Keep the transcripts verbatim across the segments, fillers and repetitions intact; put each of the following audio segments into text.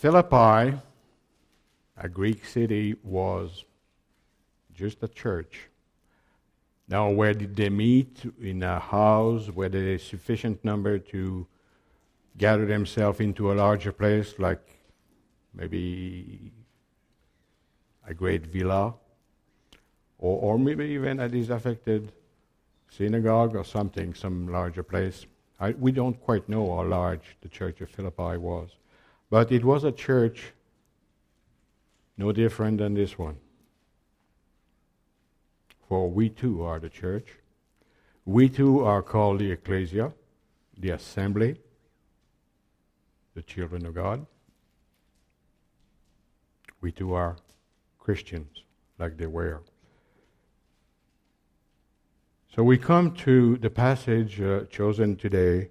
Philippi, a Greek city, was just a church. Now, where did they meet? In a house where there is sufficient number to gather themselves into a larger place, like maybe a great villa, or, or maybe even a disaffected synagogue or something, some larger place. I, we don't quite know how large the church of Philippi was, but it was a church no different than this one. For we too are the church. We too are called the ecclesia, the assembly, the children of God. We too are Christians, like they were. So we come to the passage uh, chosen today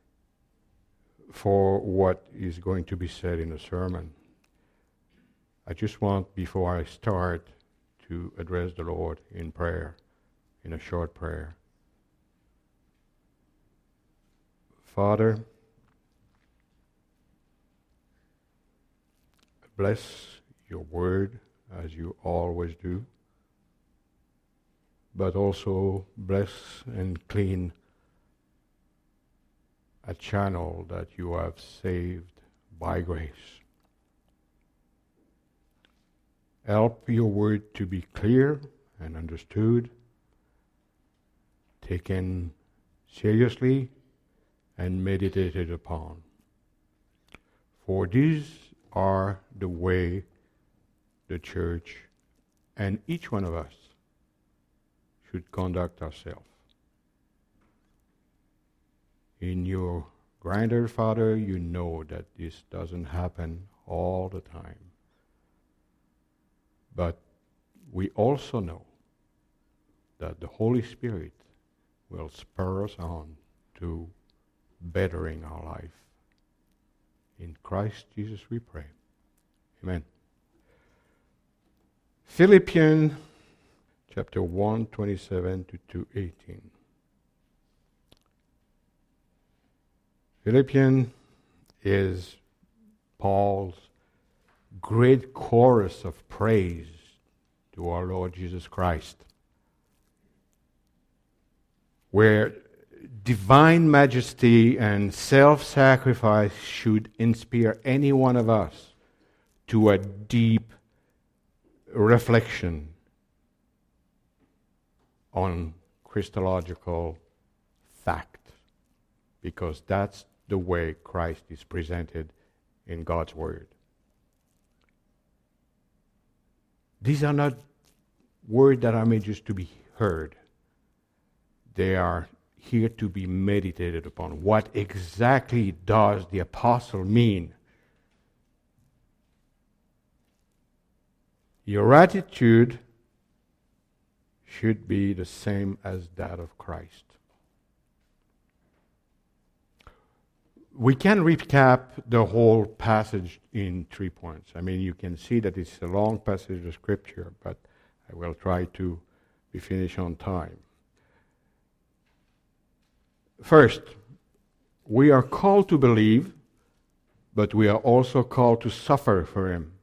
for what is going to be said in the sermon. I just want, before I start, to address the Lord in prayer, in a short prayer. Father, bless your word as you always do, but also bless and clean a channel that you have saved by grace. Help your word to be clear and understood, taken seriously, and meditated upon. For these are the way the church and each one of us should conduct ourselves. In your grandeur, Father, you know that this doesn't happen all the time. But we also know that the Holy Spirit will spur us on to bettering our life. In Christ Jesus we pray. Amen. Philippians chapter one, twenty-seven to two eighteen. Philippians is Paul's great chorus of praise to our Lord Jesus Christ, where divine majesty and self-sacrifice should inspire any one of us to a deep reflection on Christological fact, because that's the way Christ is presented in God's Word. These are not words that are made just to be heard. They are here to be meditated upon. What exactly does the apostle mean? Your attitude should be the same as that of Christ. We can recap the whole passage in three points. I mean, you can see that it's a long passage of Scripture, but I will try to be finished on time. First, we are called to believe, but we are also called to suffer for Him.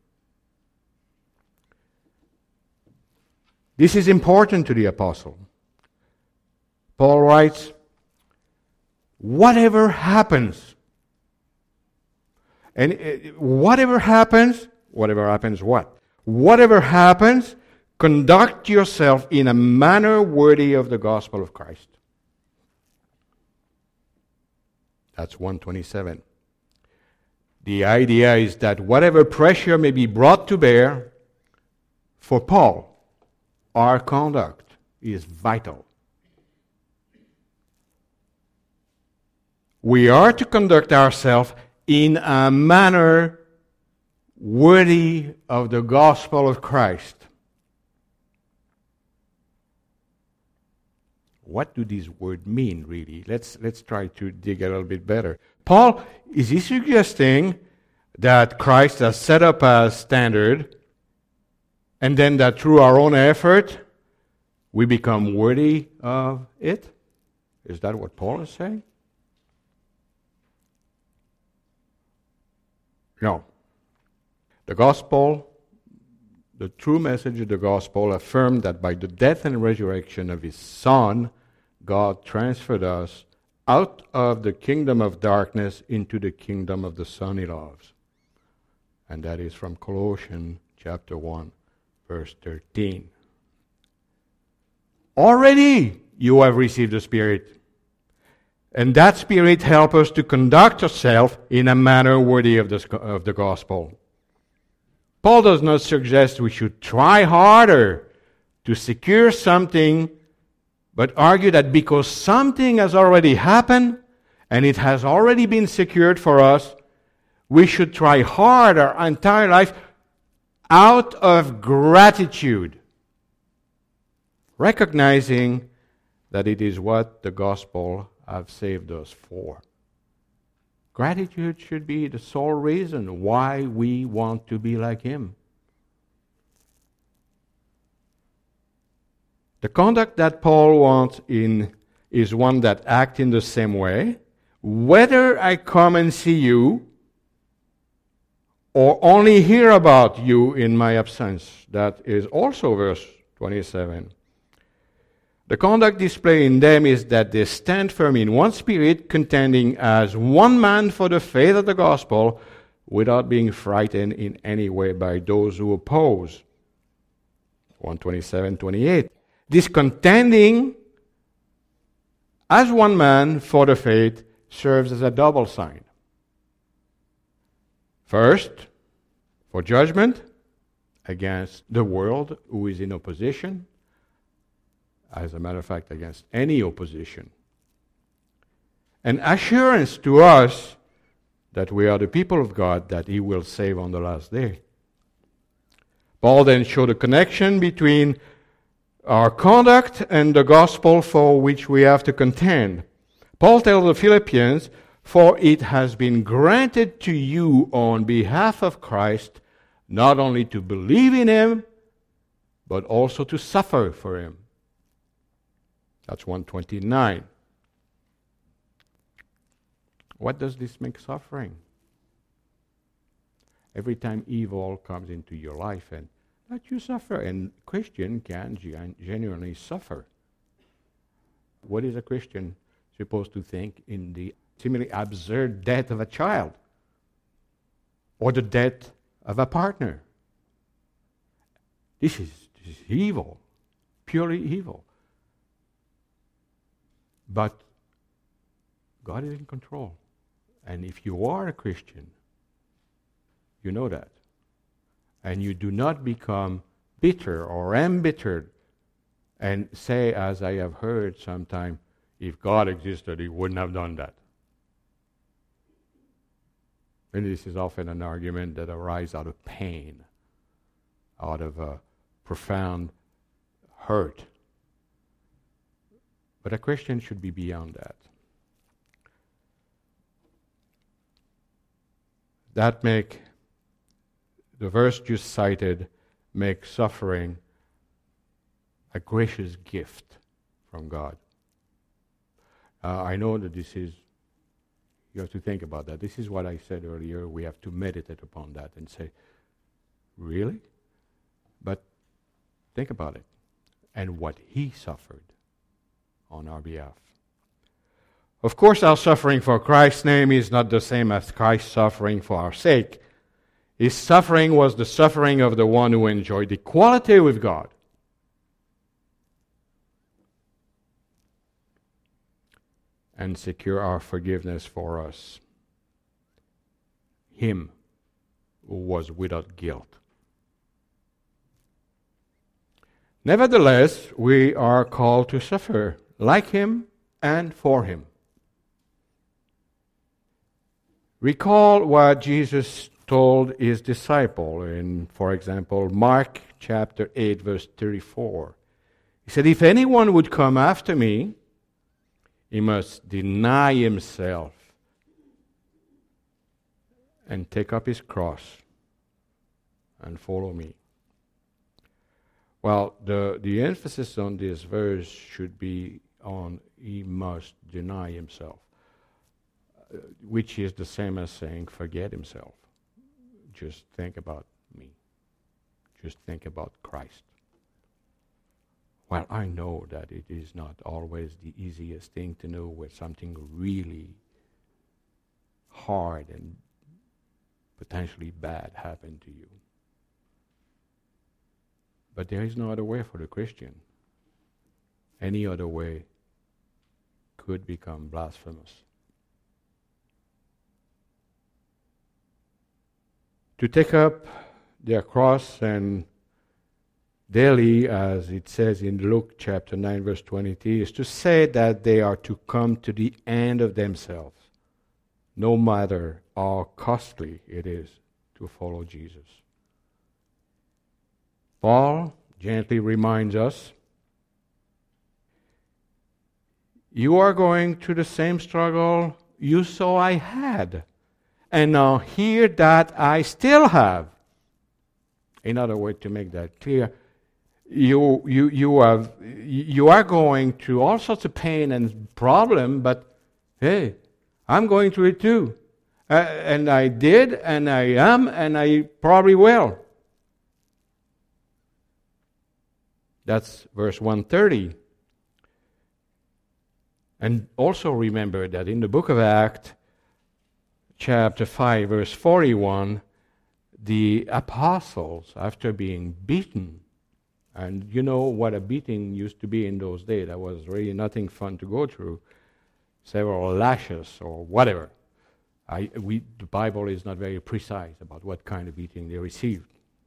This is important to the apostle. Paul writes, whatever happens, and whatever happens, whatever happens what? Whatever happens, conduct yourself in a manner worthy of the gospel of Christ. That's one twenty-seven. The idea is that whatever pressure may be brought to bear, for Paul, our conduct is vital. We are to conduct ourselves in a manner worthy of the gospel of Christ. What do these words mean, really? Let's let's try to dig a little bit better. Paul, is he suggesting that Christ has set up a standard, and then that through our own effort we become worthy of it? Is that what Paul is saying? No. The gospel, the true message of the gospel, affirmed that by the death and resurrection of his Son, God transferred us out of the kingdom of darkness into the kingdom of the Son he loves. And that is from Colossians chapter one, verse thirteen. Already you have received the Spirit. And that Spirit helps us to conduct ourselves in a manner worthy of the, of the gospel. Paul does not suggest we should try harder to secure something, but argue that because something has already happened and it has already been secured for us, we should try hard our entire life out of gratitude, recognizing that it is what the gospel has saved us for. Gratitude should be the sole reason why we want to be like him. The conduct that Paul wants in is one that acts in the same way, whether I come and see you or only hear about you in my absence. That is also verse twenty-seven. The conduct displayed in them is that they stand firm in one spirit, contending as one man for the faith of the gospel, without being frightened in any way by those who oppose. one twenty-seven, twenty-eight. This contending as one man for the faith serves as a double sign. First, for judgment against the world who is in opposition. As a matter of fact, against any opposition. An assurance to us that we are the people of God, that he will save on the last day. Paul then showed a connection between our conduct and the gospel for which we have to contend. Paul tells the Philippians, "For it has been granted to you on behalf of Christ, not only to believe in him, but also to suffer for him." That's one twenty-nine. What does this make suffering? Every time evil comes into your life and that you suffer, and Christian can gen- genuinely suffer. What is a Christian supposed to think in the seemingly absurd death of a child or the death of a partner? This is, this is evil, purely evil. But God is in control. And if you are a Christian, you know that. And you do not become bitter or embittered and say, as I have heard sometime, if God existed, he wouldn't have done that. And this is often an argument that arises out of pain, out of a profound hurt. But a Christian should be beyond that. That make, the verse just cited, make suffering a gracious gift from God. Uh, I know that this is, you have to think about that. This is what I said earlier. We have to meditate upon that and say, really? But think about it. And what he suffered on our behalf. Of course, our suffering for Christ's name is not the same as Christ's suffering for our sake. His suffering was the suffering of the one who enjoyed equality with God. And secure our forgiveness for us. Him who was without guilt. Nevertheless, we are called to suffer like him and for him. Recall what Jesus told his disciple in, for example, Mark chapter eight, verse thirty-four. He said, "If anyone would come after me, he must deny himself and take up his cross and follow me." Well, the, the emphasis on this verse should be on he must deny himself, uh, which is the same as saying forget himself. Just think about me. Just think about Christ. Well, I know that it is not always the easiest thing to know when something really hard and potentially bad happened to you. But there is no other way for the Christian. Any other way could become blasphemous. To take up their cross and daily, as it says in Luke chapter nine, verse twenty-three, is to say that they are to come to the end of themselves, no matter how costly it is to follow Jesus. Paul gently reminds us, you are going through the same struggle you saw I had, and now hear that I still have. In other words, to make that clear, you you you have you are going through all sorts of pain and problem, but hey, I'm going through it too, uh, and I did, and I am, and I probably will. That's verse one thirty. And also remember that in the book of Acts, chapter five, verse forty-one, the apostles, after being beaten, and you know what a beating used to be in those days, that was really nothing fun to go through, several lashes or whatever. I, we, the Bible is not very precise about what kind of beating they received.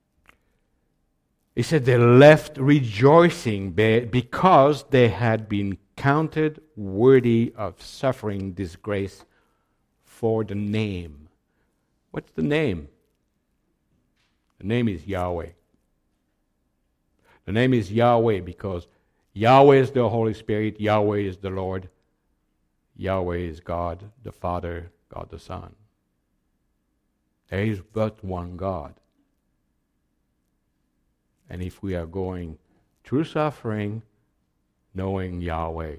He said they left rejoicing because they had been counted worthy of suffering disgrace for the name. What's the name? The name is Yahweh. The name is Yahweh because Yahweh is the Holy Spirit, Yahweh is the Lord, Yahweh is God the Father, God the Son. There is but one God. And if we are going through suffering, knowing Yahweh,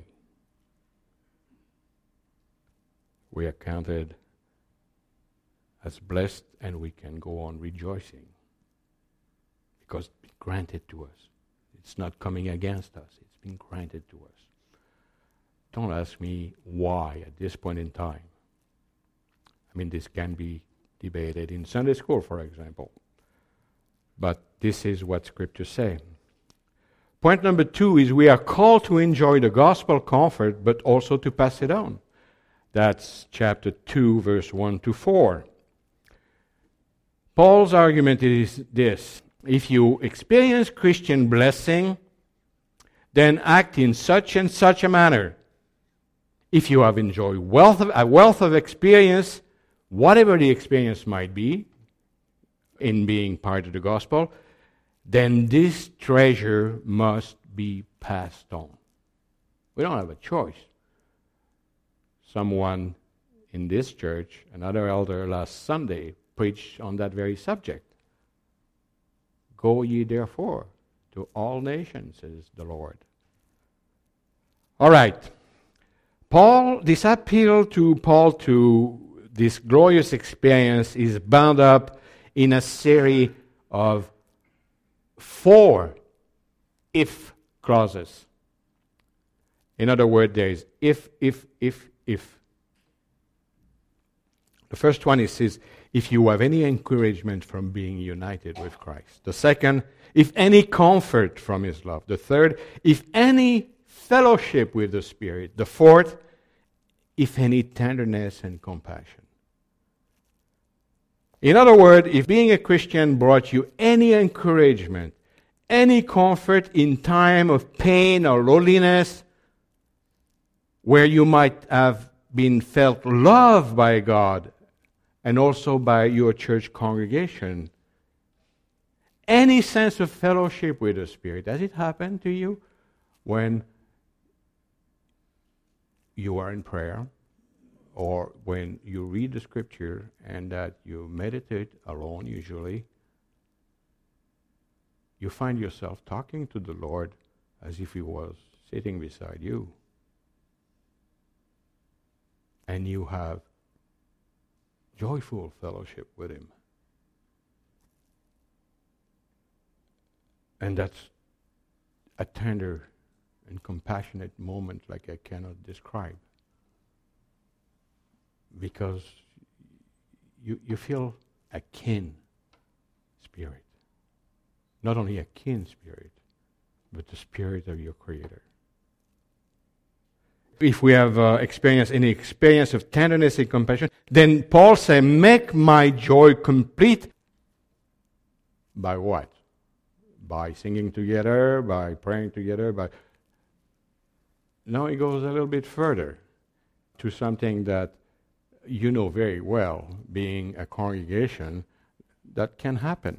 we are counted as blessed and we can go on rejoicing because it's been granted to us. It's not coming against us. It's been granted to us. Don't ask me why at this point in time. I mean, this can be debated in Sunday school, for example. But this is what Scripture says. Point number two is we are called to enjoy the gospel comfort, but also to pass it on. That's chapter two, verse one to four. Paul's argument is this: if you experience Christian blessing, then act in such and such a manner. If you have enjoyed wealth of, a wealth of experience, whatever the experience might be, in being part of the gospel, then this treasure must be passed on. We don't have a choice. Someone in this church, another elder last Sunday, preached on that very subject. Go ye therefore to all nations, says the Lord. All right. Paul, this appeal to Paul to this glorious experience is bound up in a series of four if clauses. In other words, there is if, if, if, if. The first one is says, if you have any encouragement from being united with Christ. The second, if any comfort from His love. The third, if any fellowship with the Spirit. The fourth, if any tenderness and compassion. In other words, if being a Christian brought you any encouragement, any comfort in time of pain or loneliness, where you might have been felt loved by God and also by your church congregation, any sense of fellowship with the Spirit, does it happen to you when you are in prayer? Or when you read the Scripture and that you meditate alone usually, you find yourself talking to the Lord as if He was sitting beside you. And you have joyful fellowship with Him. And that's a tender and compassionate moment like I cannot describe. Because you, you feel a kin spirit. Not only a kin spirit, but the spirit of your Creator. If we have uh, experienced any experience of tenderness and compassion, then Paul said, make my joy complete. By what? By singing together, by praying together, by... No, it goes a little bit further to something that you know very well, being a congregation, that can happen.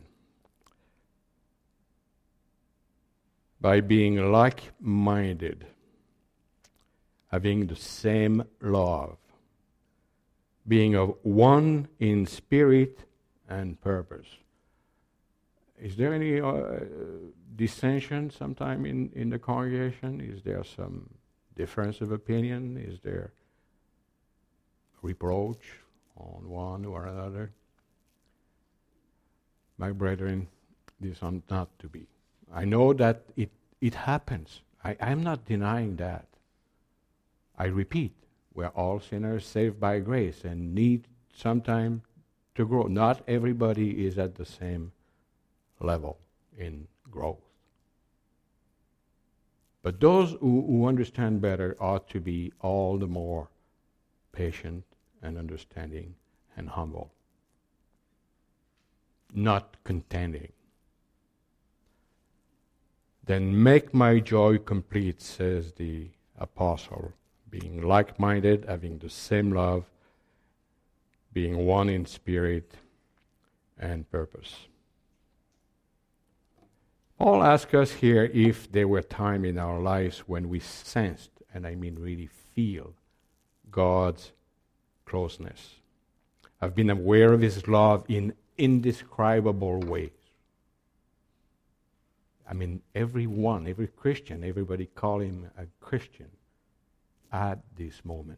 By being like-minded, having the same love, being of one in spirit and purpose. Is there any uh, dissension sometime in, in the congregation? Is there some difference of opinion? Is there reproach on one or another? My brethren, this ought not to be. I know that it, it happens. I, I'm not denying that. I repeat, we're all sinners saved by grace and need some time to grow. Not everybody is at the same level in growth. But those who, who understand better ought to be all the more patient and understanding and humble, not contending. Then make my joy complete, says the apostle, being like-minded, having the same love, being one in spirit and purpose. Paul asks us here if there were times in our lives when we sensed, and I mean really feel, God's closeness. I've been aware of His love in indescribable ways. I mean, everyone, every Christian, everybody call him a Christian at these moments.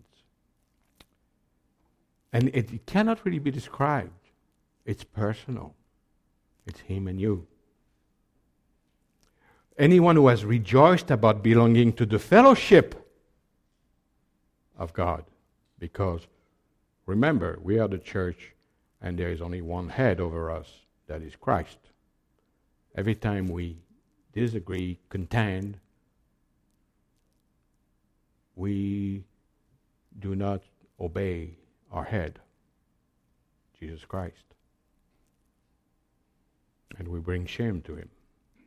And it, it cannot really be described. It's personal. It's Him and you. Anyone who has rejoiced about belonging to the fellowship of God, because remember, we are the church and there is only one head over us, that is Christ. Every time we disagree, contend, we do not obey our head, Jesus Christ. And we bring shame to Him.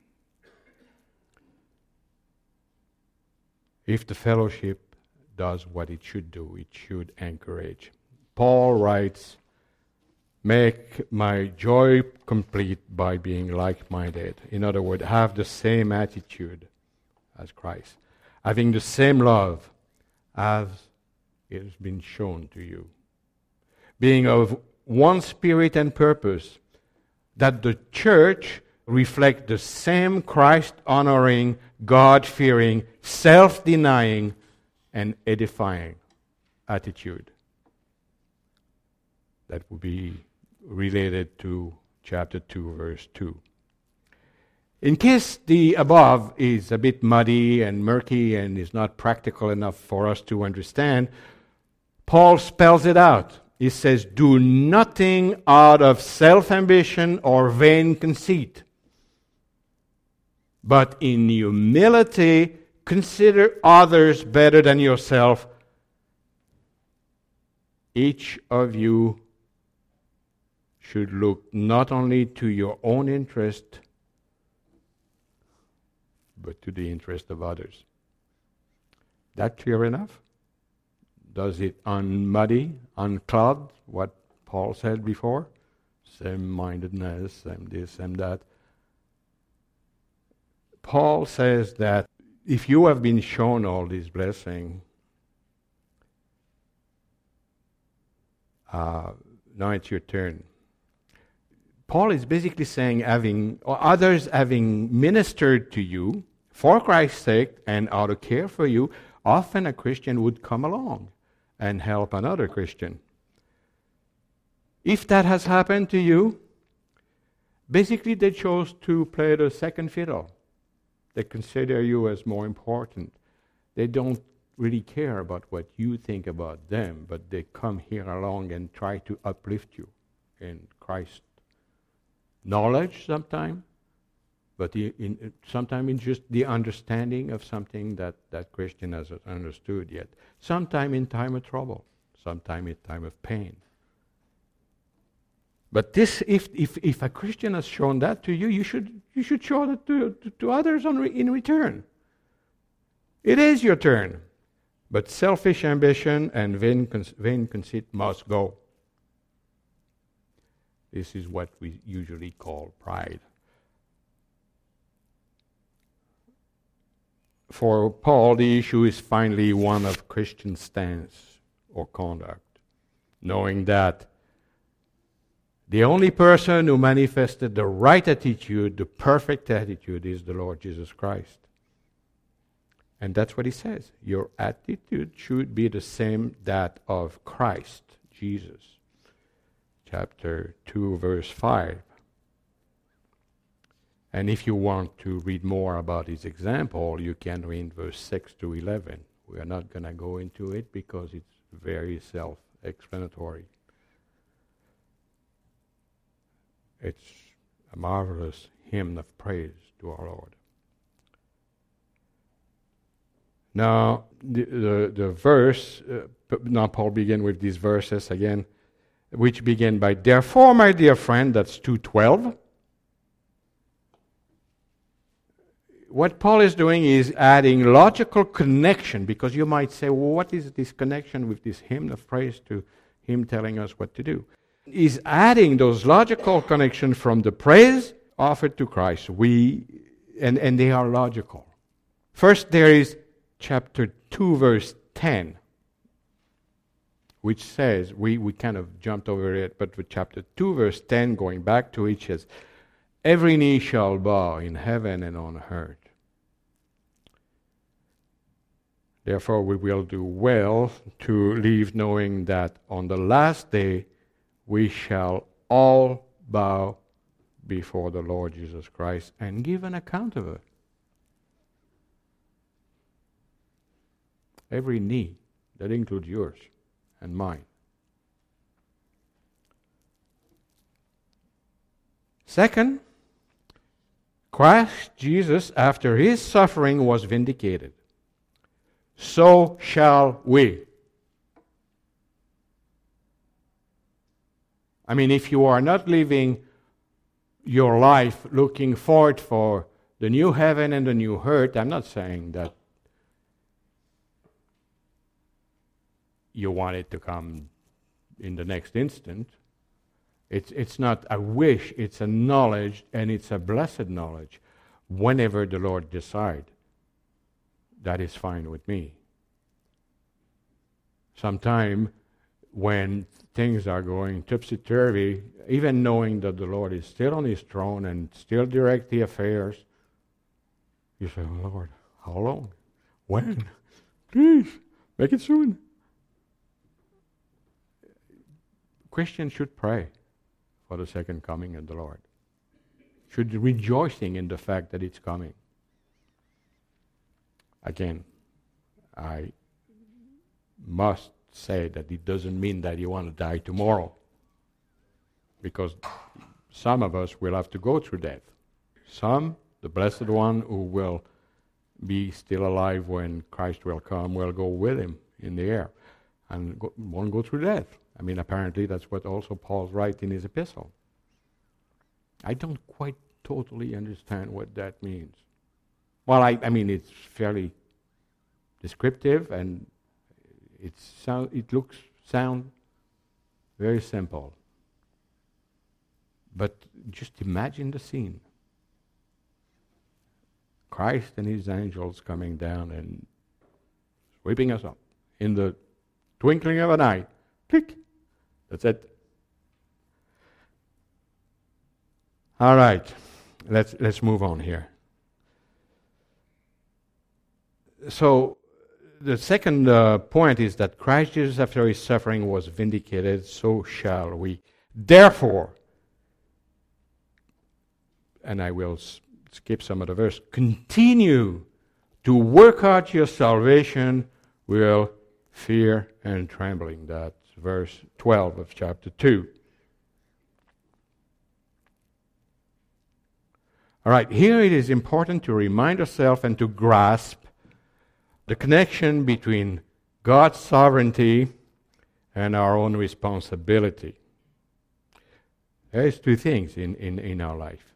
If the fellowship does what it should do, it should encourage. Paul writes, make my joy complete by being like-minded. In other words, have the same attitude as Christ. Having the same love as it has been shown to you. Being of one spirit and purpose, that the church reflect the same Christ-honoring, God-fearing, self-denying, and edifying attitude. That would be related to chapter two, verse two. In case the above is a bit muddy and murky and is not practical enough for us to understand, Paul spells it out. He says, do nothing out of self-ambition or vain conceit, but in humility consider others better than yourself. Each of you should look not only to your own interest, but to the interest of others. That clear enough? Does it unmuddy, uncloud what Paul said before? Same-mindedness, same this, same that. Paul says that if you have been shown all these blessings, uh, now it's your turn. Paul is basically saying, having or others having ministered to you for Christ's sake and out of care for you, often a Christian would come along and help another Christian. If that has happened to you, Basically, they chose to play the second fiddle. They consider you as more important. They don't really care about what you think about them, but they come here along and try to uplift you in Christ. Knowledge sometimes, but in, in, sometimes in just the understanding of something that that Christian hasn't understood yet. Sometimes in time of trouble, sometimes in time of pain. But this, if if if a Christian has shown that to you, you should you should show that to to, to others on re, in return. It is your turn, but selfish ambition and vain, vain conceit must go. This is what we usually call pride. For Paul, the issue is finally one of Christian stance or conduct, knowing that the only person who manifested the right attitude, the perfect attitude, is the Lord Jesus Christ. And that's what he says. Your attitude should be the same that of Christ, Jesus. Chapter two, verse five. And if you want to read more about his example, you can read verse six to eleven. We are not going to go into it because it's very self-explanatory. It's a marvelous hymn of praise to our Lord. Now, the, the, the verse, uh, now Paul begins with these verses again, which begin by, therefore, my dear friend, that's two twelve. What Paul is doing is adding logical connection, because you might say, well, what is this connection with this hymn of praise to him telling us what to do? He's adding those logical connections from the praise offered to Christ. We and, and they are logical. First, there is chapter two, verse ten, which says, we, we kind of jumped over it, but with chapter two, verse ten, going back to it, says, every knee shall bow in heaven and on earth. Therefore, we will do well to leave knowing that on the last day we shall all bow before the Lord Jesus Christ and give an account of it. Every knee, that includes yours and mine. Second, Christ Jesus, after his suffering, was vindicated. So shall we. I mean, if you are not living your life looking forward for the new heaven and the new earth, I'm not saying that you want it to come in the next instant. It's, it's not a wish, it's a knowledge, and it's a blessed knowledge. Whenever the Lord decides, that is fine with me. Sometime when things are going topsy-turvy, even knowing that the Lord is still on his throne and still direct the affairs, you say, oh Lord, how long? When? Please, make it soon. Christians should pray for the second coming of the Lord. Should be rejoicing in the fact that it's coming. Again, I must say that it doesn't mean that you want to die tomorrow, because some of us will have to go through death. Some, the blessed one who will be still alive when Christ will come, will go with him in the air and go, won't go through death. I mean, apparently that's what also Paul writes in his epistle. I don't quite totally understand what that means. Well, I, I mean, it's fairly descriptive, and it sound, it looks, sound very simple. But just imagine the scene. Christ and his angels coming down and sweeping us up in the twinkling of an eye. Click. That's it. All right. Let's let's move on here. So the second uh, point is that Christ Jesus, after his suffering, was vindicated, so shall we. Therefore, and I will s- skip some of the verse, continue to work out your salvation with fear and trembling. That's verse twelve of chapter two. All right, here it is important to remind ourselves and to grasp the connection between God's sovereignty and our own responsibility. There's two things in, in, in our life.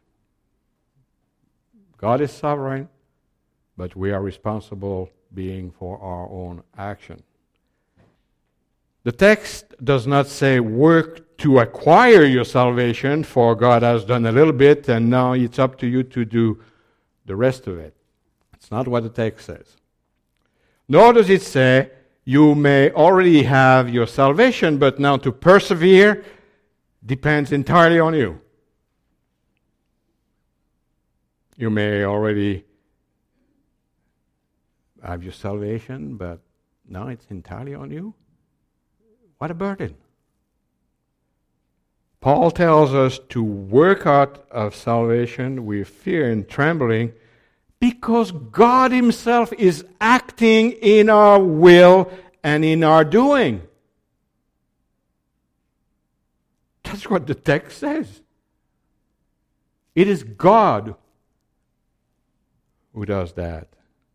God is sovereign, but we are responsible being for our own action. The text does not say work to acquire your salvation, for God has done a little bit and now it's up to you to do the rest of it. It's not what the text says. Nor does it say you may already have your salvation, but now to persevere depends entirely on you. You may already have your salvation, but now it's entirely on you. What a burden. Paul tells us to work out of salvation with fear and trembling because God Himself is acting in our will and in our doing. That's what the text says. It is God who does that.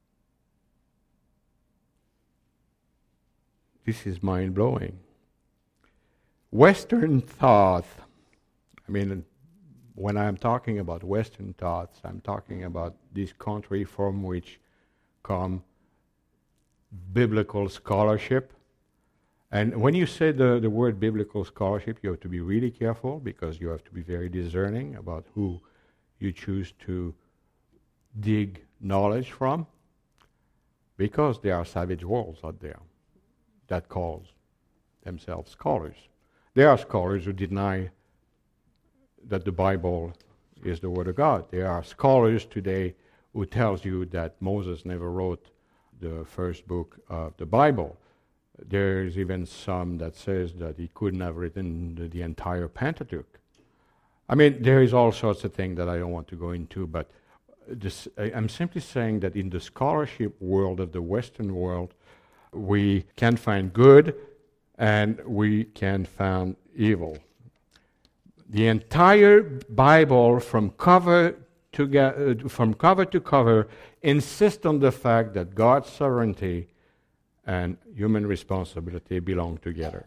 This is mind-blowing. Western thought, I mean, when I'm talking about Western thoughts, I'm talking about this country from which come biblical scholarship. And when you say the, the word biblical scholarship, you have to be really careful because you have to be very discerning about who you choose to dig knowledge from, because there are savage wolves out there that call themselves scholars. There are scholars who deny that the Bible is the Word of God. There are scholars today who tells you that Moses never wrote the first book of the Bible. There's even some that says that he couldn't have written the, the entire Pentateuch. I mean, there is all sorts of things that I don't want to go into, but this, I, I'm simply saying that in the scholarship world of the Western world, we can find good and we can find evil. The entire Bible, from cover to ge- uh, from cover to cover, insists on the fact that God's sovereignty and human responsibility belong together.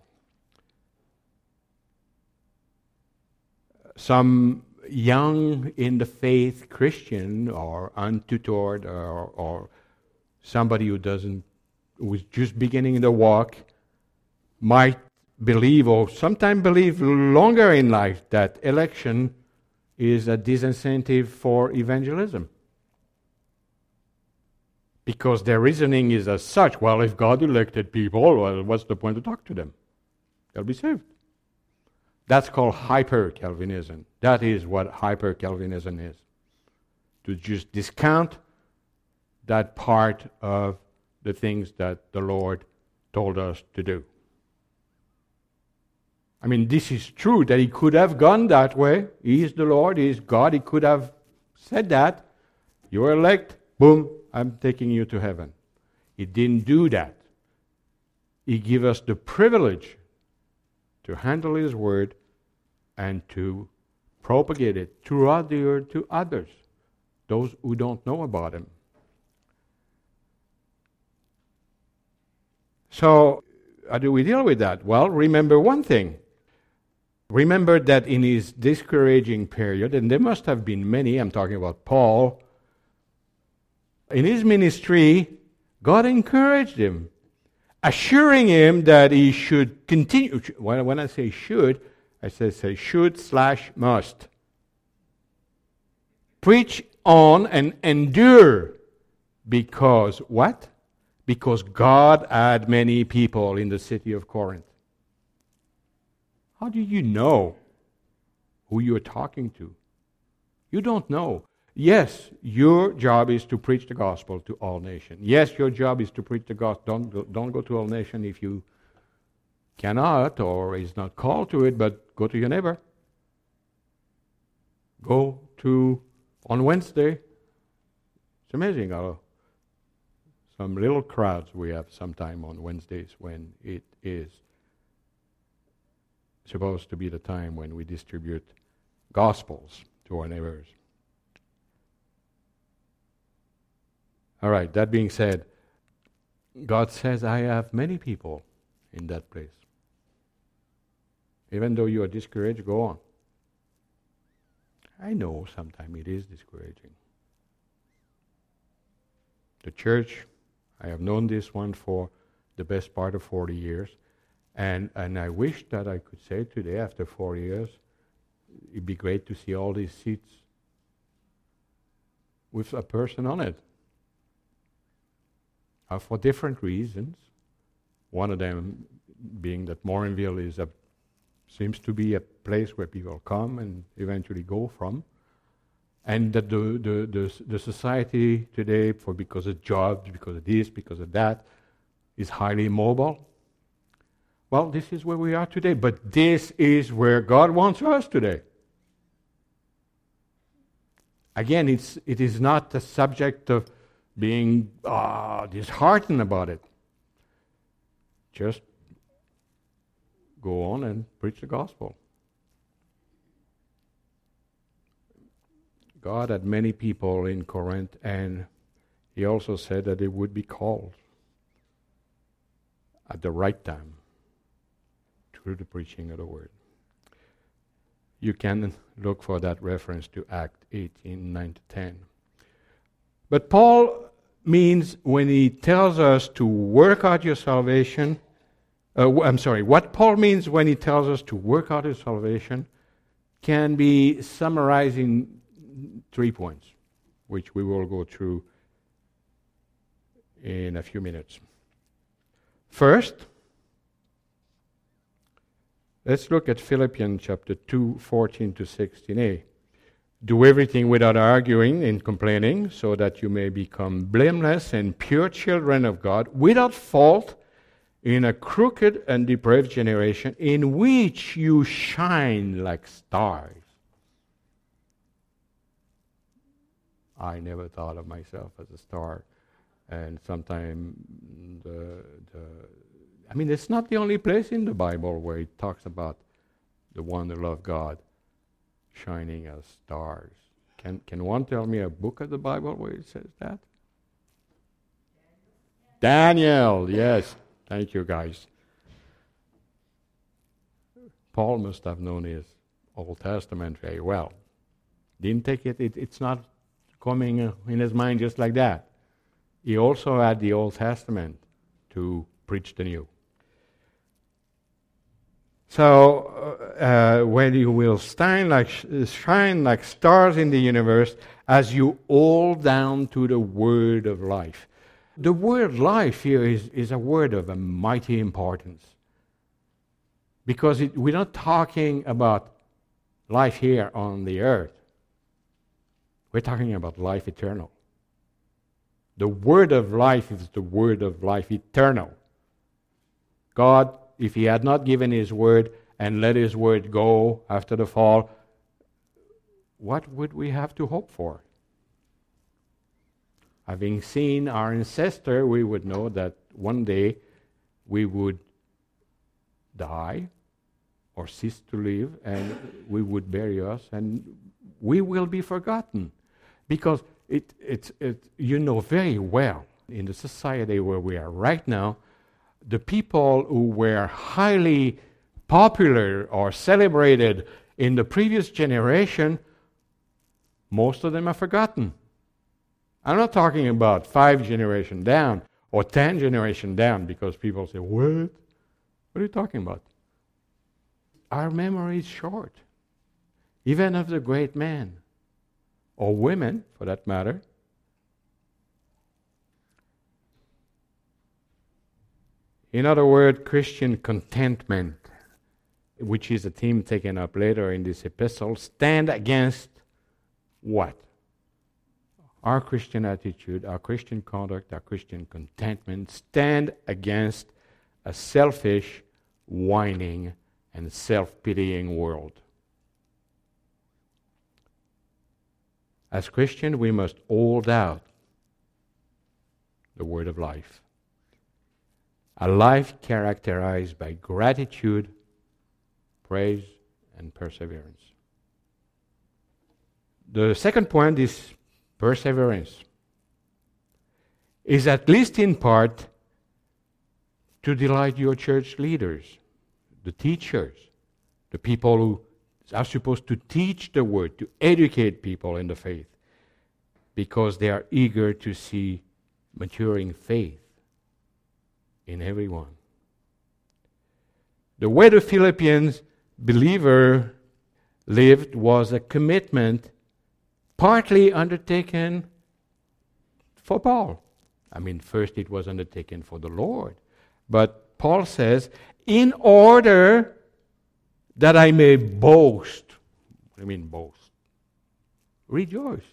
Some young in the faith Christian or untutored or, or somebody who doesn't, who is just beginning the walk, might believe, or sometimes believe longer in life, that election is a disincentive for evangelism. Because their reasoning is as such, well, if God elected people, well, what's the point to talk to them? They'll be saved. That's called hyper-Calvinism. That is what hyper-Calvinism is. To just discount that part of the things that the Lord told us to do. I mean, this is true that He could have gone that way. He is the Lord, He is God. He could have said that. You're elect, boom, I'm taking you to heaven. He didn't do that. He gave us the privilege to handle His word and to propagate it throughout the earth to others, those who don't know about Him. So, how do we deal with that? Well, remember one thing. Remember that in his discouraging period, and there must have been many, I'm talking about Paul, in his ministry, God encouraged him, assuring him that he should continue. When I say should, I say, say should slash must. Preach on and endure, because what? Because God had many people in the city of Corinth. How do you know who you're talking to? You don't know. Yes, your job is to preach the gospel to all nations. Yes, your job is to preach the gospel. Don't go, don't go to all nations if you cannot or is not called to it, but go to your neighbor. Go to On Wednesday, it's amazing how some little crowds we have sometime on Wednesdays when it is supposed to be the time when we distribute gospels to our neighbors. All right, that being said, God says, I have many people in that place. Even though you are discouraged, go on. I know sometimes it is discouraging. The church, I have known this one for the best part of forty years, and, and I wish that I could say today, after forty years, it'd be great to see all these seats with a person on it. Uh, for different reasons. One of them being that Morinville is a seems to be a place where people come and eventually go from, and that the the the, the society today, for because of jobs, because of this, because of that, is highly mobile. Well, this is where we are today, but this is where God wants us today. Again, it's it is not a subject of being uh, disheartened about it. Just go on and preach the gospel. God had many people in Corinth, and He also said that they would be called at the right time through the preaching of the word. You can look for that reference to Acts eighteen, nine to ten. But Paul means when he tells us to work out your salvation, uh, I'm sorry, what Paul means when he tells us to work out your salvation can be summarized in three points, which we will go through in a few minutes. First, let's look at Philippians chapter two, fourteen to sixteen a. Do everything without arguing and complaining, so that you may become blameless and pure children of God, without fault, in a crooked and depraved generation, in which you shine like stars. I never thought of myself as a star, and sometimes the, the I mean, it's not the only place in the Bible where it talks about the one who loves God shining as stars. Can can one tell me a book of the Bible where it says that? Daniel, yes. Thank you, guys. Paul must have known his Old Testament very well. Didn't take it, it it's not coming uh, in his mind just like that. He also had the Old Testament to preach the New. So, uh, when you will shine like, shine like stars in the universe as you hold down to the word of life. The word life here is, is a word of a mighty importance. Because it, we're not talking about life here on the earth. We're talking about life eternal. The word of life is the word of life eternal. God, if He had not given His word and let His word go after the fall, what would we have to hope for? Having seen our ancestor, we would know that one day we would die or cease to live, and we would bury us, and we will be forgotten. Because it, it, it, you know very well, in the society where we are right now, the people who were highly popular or celebrated in the previous generation, most of them are forgotten. I'm not talking about five generations down or ten generations down, because people say, what? What are you talking about? Our memory is short, even of the great men, or women for that matter. In other words, Christian contentment, which is a theme taken up later in this epistle, stand against what? Our Christian attitude, our Christian conduct, our Christian contentment stand against a selfish, whining, and self-pitying world. As Christians, we must hold out the word of life. A life characterized by gratitude, praise, and perseverance. The second point is perseverance. Is at least in part to delight your church leaders, the teachers, the people who are supposed to teach the word, to educate people in the faith, because they are eager to see maturing faith in everyone. The way the Philippians believer lived was a commitment partly undertaken for Paul. I mean, first it was undertaken for the Lord. But Paul says, in order that I may boast. What do you mean boast? Rejoice.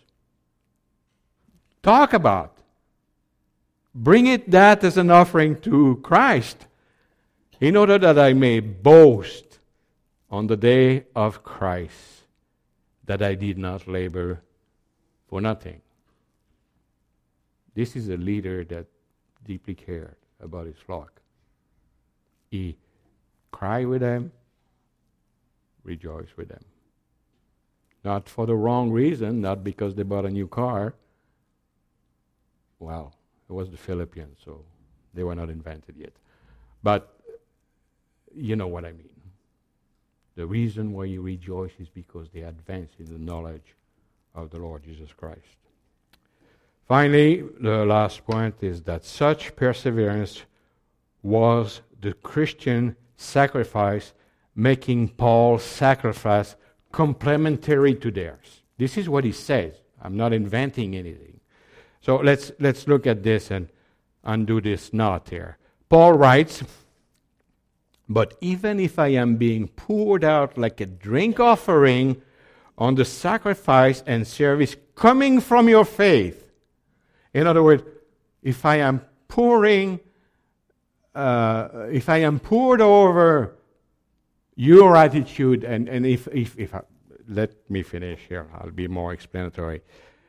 Talk about. Bring it that as an offering to Christ, in order that I may boast on the day of Christ that I did not labor for nothing. This is a leader that deeply cared about his flock. He cried with them, rejoiced with them. Not for the wrong reason, not because they bought a new car. Well, it was the Philippians, so they were not invented yet. But you know what I mean. The reason why you rejoice is because they advance in the knowledge of the Lord Jesus Christ. Finally, the last point is that such perseverance was the Christian sacrifice, making Paul's sacrifice complementary to theirs. This is what he says. I'm not inventing anything. So let's let's look at this and undo this knot here. Paul writes, but even if I am being poured out like a drink offering on the sacrifice and service coming from your faith. In other words, if I am pouring, uh, if I am poured over your attitude, and, and if, if, if I, let me finish here, I'll be more explanatory.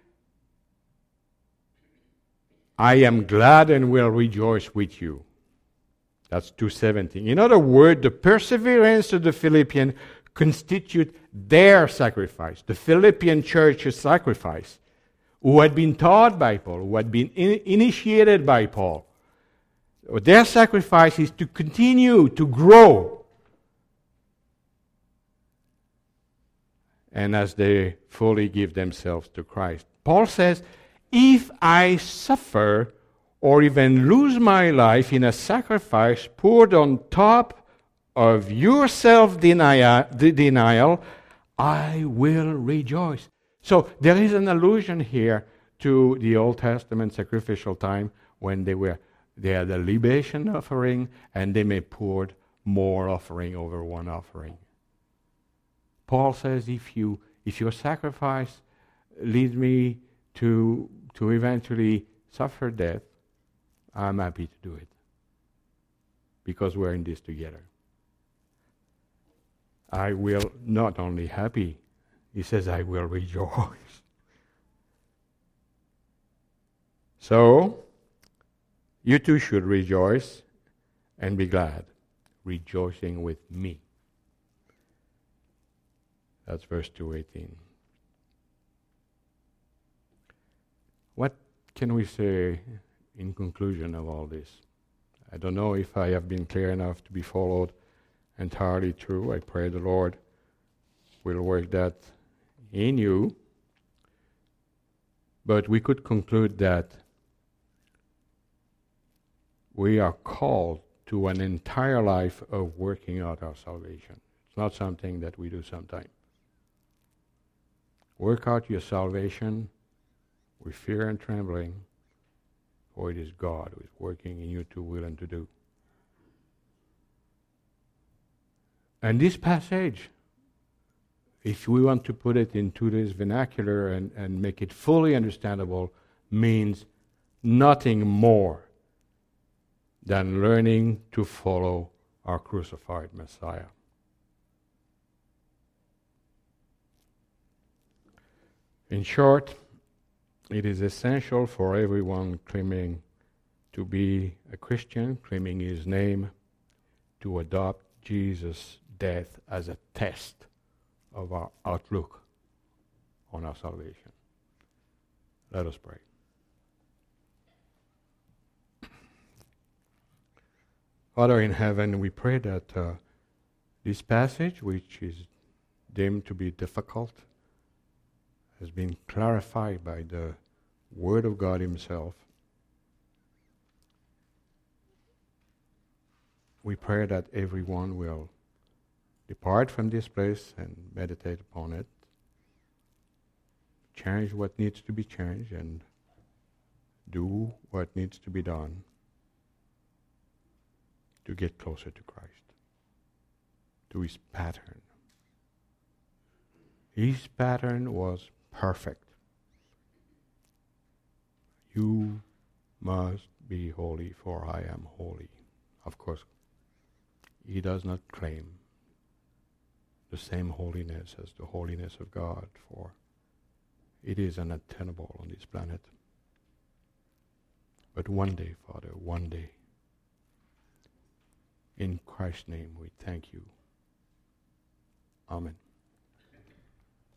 I am glad and will rejoice with you. That's two seventeen. In other words, the perseverance of the Philippians constitute their sacrifice, the Philippian church's sacrifice, who had been taught by Paul, who had been in, initiated by Paul. Their sacrifice is to continue to grow. And as they fully give themselves to Christ. Paul says, if I suffer or even lose my life in a sacrifice poured on top of your self-denial, I will rejoice. So there is an allusion here to the Old Testament sacrificial time when they were they had a libation offering and they may poured more offering over one offering. Paul says, if you if your sacrifice leads me to to eventually suffer death, I'm happy to do it. Because we're in this together. I will not only happy, he says, I will rejoice. So, you too should rejoice and be glad, rejoicing with me. That's verse two eighteen. What can we say in conclusion of all this? I don't know if I have been clear enough to be followed entirely through. I pray the Lord will work that in you. But we could conclude that we are called to an entire life of working out our salvation. It's not something that we do sometime. Work out your salvation with fear and trembling, for it is God who is working in you to will and to do. And this passage, if we want to put it in today's vernacular and, and make it fully understandable, means nothing more than learning to follow our crucified Messiah. In short, it is essential for everyone claiming to be a Christian, claiming his name, to adopt Jesus' death as a test of our outlook on our salvation. Let us pray. Father in heaven, we pray that uh, this passage, which is deemed to be difficult, has been clarified by the Word of God Himself. We pray that everyone will depart from this place and meditate upon it, change what needs to be changed, and do what needs to be done to get closer to Christ, to His pattern. His pattern was perfect. You must be holy, for I am holy. Of course, He does not claim the same holiness as the holiness of God, for it is unattainable on this planet. But one day, Father, one day, in Christ's name we thank you. Amen.